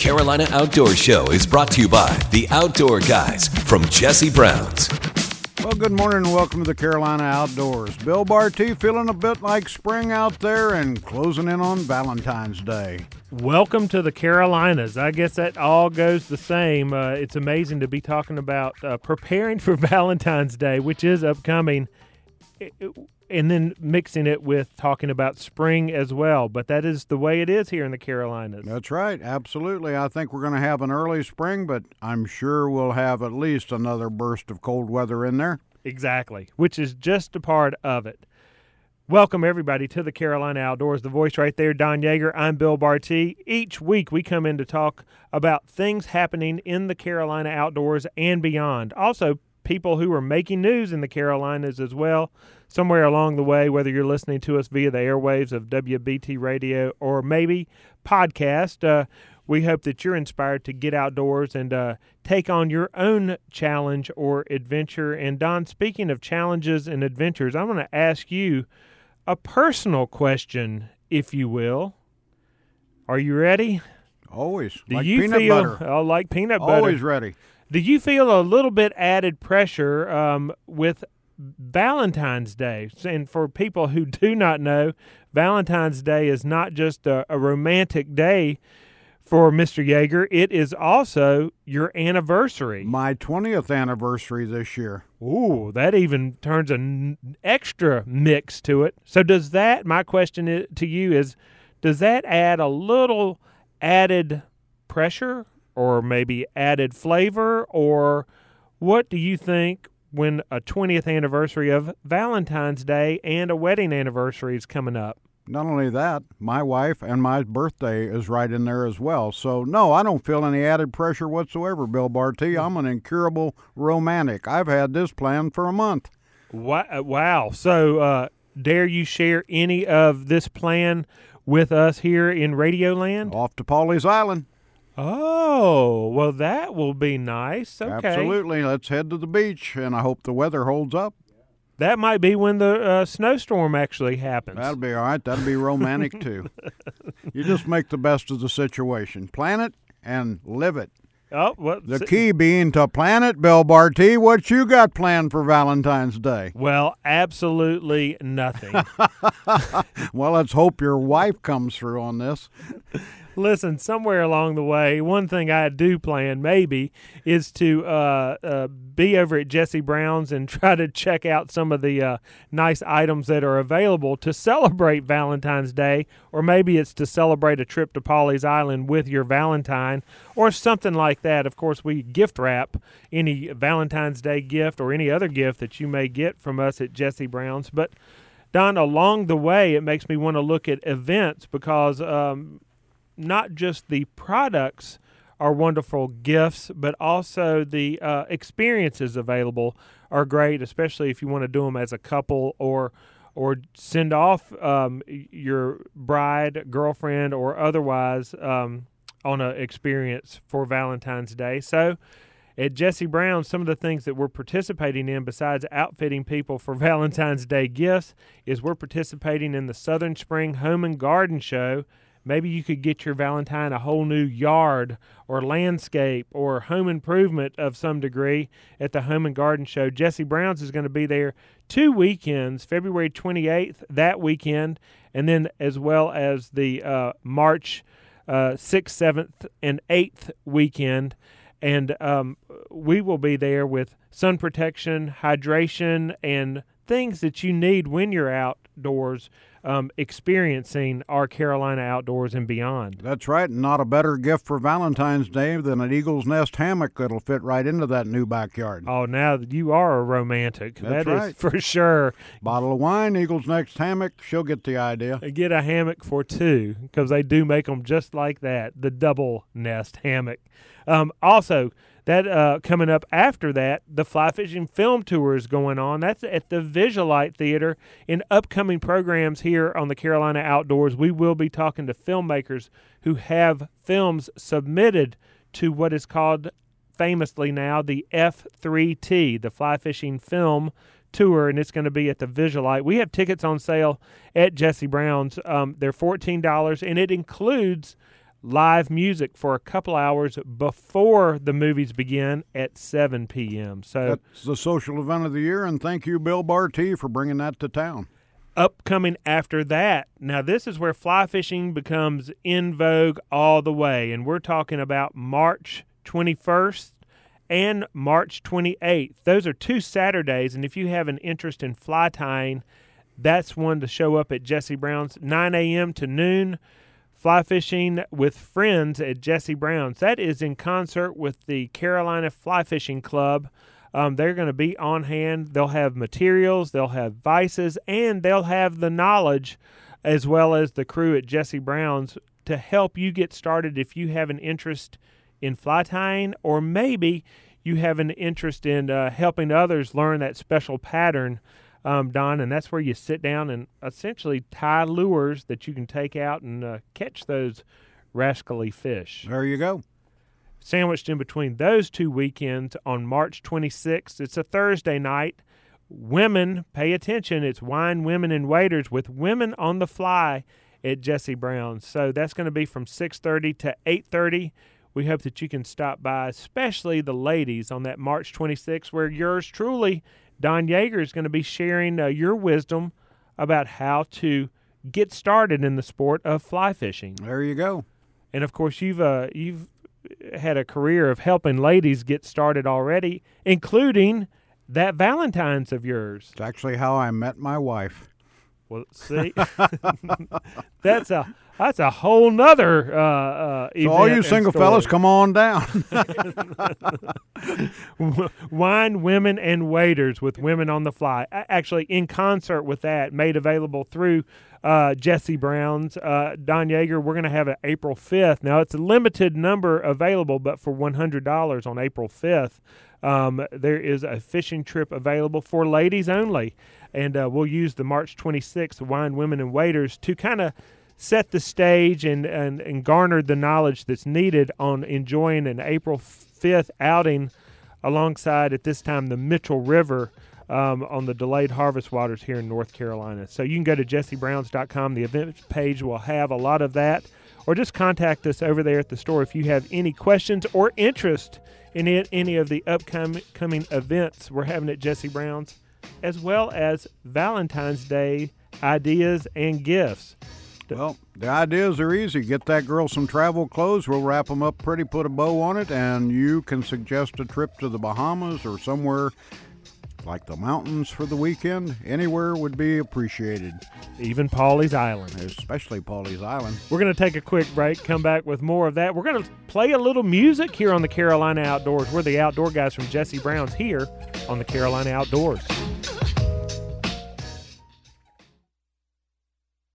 Carolina Outdoor Show is brought to you by the Outdoor Guys from Jesse Brown's. Well, good morning and welcome to the Carolina Outdoors. Bill Barty feeling a bit like spring out there and closing in on Valentine's Day. Welcome to the Carolinas. I guess that all goes the same. It's amazing to be talking about preparing for Valentine's Day, which is upcoming, and then mixing it with talking about spring as well. But that is the way it is here in the Carolinas. That's right. Absolutely. I think we're going to have an early spring, but I'm sure we'll have at least another burst of cold weather in there. Exactly, which is just a part of it. Welcome, everybody, to the Carolina Outdoors. The voice right there, Don Yeager. I'm Bill Barty. Each week we come in to talk about things happening in the Carolina Outdoors and beyond. Also, people who are making news in the Carolinas as well. Somewhere along the way, whether you're listening to us via the airwaves of WBT Radio or maybe podcast, we hope that you're inspired to get outdoors and take on your own challenge or adventure. And Don, speaking of challenges and adventures, I'm going to ask you a personal question, if you will. Are you ready? Always. Do like you peanut feel, butter. Oh, like peanut butter. Always ready. Do you feel a little bit added pressure with Valentine's Day? And for people who do not know, Valentine's Day is not just a romantic day for Mr. Yeager. It is also your anniversary. My 20th anniversary this year. Ooh, that even turns an extra mix to it. So does that, my question to you is, does that add a little added pressure or maybe added flavor? Or what do you think when a 20th anniversary of Valentine's Day and a wedding anniversary is coming up? Not only that, my wife and my birthday is right in there as well. So, no, I don't feel any added pressure whatsoever, Bill Barty. I'm an incurable romantic. I've had this planned for a month. Wow. So, dare you share any of this plan with us here in Radioland? Off to Pawleys Island. Oh, well, that will be nice. Okay. Absolutely. Let's head to the beach, and I hope the weather holds up. That might be when the snowstorm actually happens. That'll be all right. That'll be romantic, too. You just make the best of the situation. Plan it and live it. Oh, well, the key being to plan it, Bill Barty. What you got planned for Valentine's Day? Well, absolutely nothing. Well, let's hope your wife comes through on this. Listen, somewhere along the way, one thing I do plan maybe is to be over at Jesse Brown's and try to check out some of the nice items that are available to celebrate Valentine's Day, or maybe it's to celebrate a trip to Pawleys Island with your Valentine or something like that. Of course, we gift wrap any Valentine's Day gift or any other gift that you may get from us at Jesse Brown's. But, Don, along the way, it makes me want to look at events because not just the products are wonderful gifts, but also the experiences available are great, especially if you want to do them as a couple or send off your bride, girlfriend, or otherwise on an experience for Valentine's Day. So at Jesse Brown, some of the things that we're participating in besides outfitting people for Valentine's Day gifts is we're participating in the Southern Spring Home and Garden Show. Maybe you could get your Valentine a whole new yard or landscape or home improvement of some degree at the Home and Garden Show. Jesse Brown's is going to be there 2 weekends, February 28th, that weekend, and then as well as the March 6th, 7th, and 8th weekend. And we will be there with sun protection, hydration, and things that you need when you're outdoors experiencing our Carolina Outdoors and beyond. That's right. Not a better gift for Valentine's Day than an Eagle's Nest hammock that'll fit right into that new backyard. Oh, now you are a romantic. That's that right. Is for sure. Bottle of wine, Eagle's Nest hammock. She'll get the idea. Get a hammock for two because they do make them just like that, the double nest hammock. Also, that coming up after that, the Fly Fishing Film Tour is going on. That's at the Visualite Theater. In upcoming programs here on the Carolina Outdoors, we will be talking to filmmakers who have films submitted to what is called famously now the F3T, the Fly Fishing Film Tour, and it's going to be at the Visualite. We have tickets on sale at Jesse Brown's. They're $14, and it includes live music for a couple hours before the movies begin at 7 p.m. So that's the social event of the year, and thank you, Bill Barty, for bringing that to town. Upcoming after that, now this is where fly fishing becomes in vogue all the way, and we're talking about March 21st and March 28th. Those are 2 Saturdays, and if you have an interest in fly tying, that's one to show up at Jesse Brown's, 9 a.m. to noon. Fly fishing with friends at Jesse Brown's. That is in concert with the Carolina Fly Fishing Club. They're going to be on hand. They'll have materials, they'll have vices, and they'll have the knowledge as well as the crew at Jesse Brown's to help you get started if you have an interest in fly tying, or maybe you have an interest in helping others learn that special pattern, Don, and that's where you sit down and essentially tie lures that you can take out and catch those rascally fish. There you go. Sandwiched in between those 2 weekends on March 26th, it's a Thursday night. Women, pay attention, it's Wine, Women, and Waiters with Women on the Fly at Jesse Brown's. So that's going to be from 6:30 to 8:30. We hope that you can stop by, especially the ladies, on that March 26th, where yours truly, Don Yeager, is going to be sharing your wisdom about how to get started in the sport of fly fishing. There you go. And, of course, you've had a career of helping ladies get started already, including that Valentine's of yours. It's actually how I met my wife. Well, see, that's a whole nother event. So all you single fellas, come on down. Wine, Women, and Waiters with Women on the Fly. Actually, in concert with that, made available through Jesse Brown's. Don Yeager, we're going to have it April 5th. Now, it's a limited number available, but for $100 on April 5th, there is a fishing trip available for ladies only. And we'll use the March 26th Wine, Women, and Waiters to kind of set the stage and garner the knowledge that's needed on enjoying an April 5th outing alongside, at this time, the Mitchell River on the delayed harvest waters here in North Carolina. So you can go to jessebrowns.com. The event page will have a lot of that. Or just contact us over there at the store if you have any questions or interest in any of the upcoming events we're having at Jesse Brown's, as well as Valentine's Day ideas and gifts. Well, the ideas are easy. Get that girl some travel clothes. We'll wrap them up pretty, put a bow on it, and you can suggest a trip to the Bahamas or somewhere like the mountains for the weekend. Anywhere would be appreciated. Even Pawleys Island. Especially Pawleys Island. We're going to take a quick break, come back with more of that. We're going to play a little music here on the Carolina Outdoors. We're the outdoor guys from Jesse Brown's here on the Carolina Outdoors.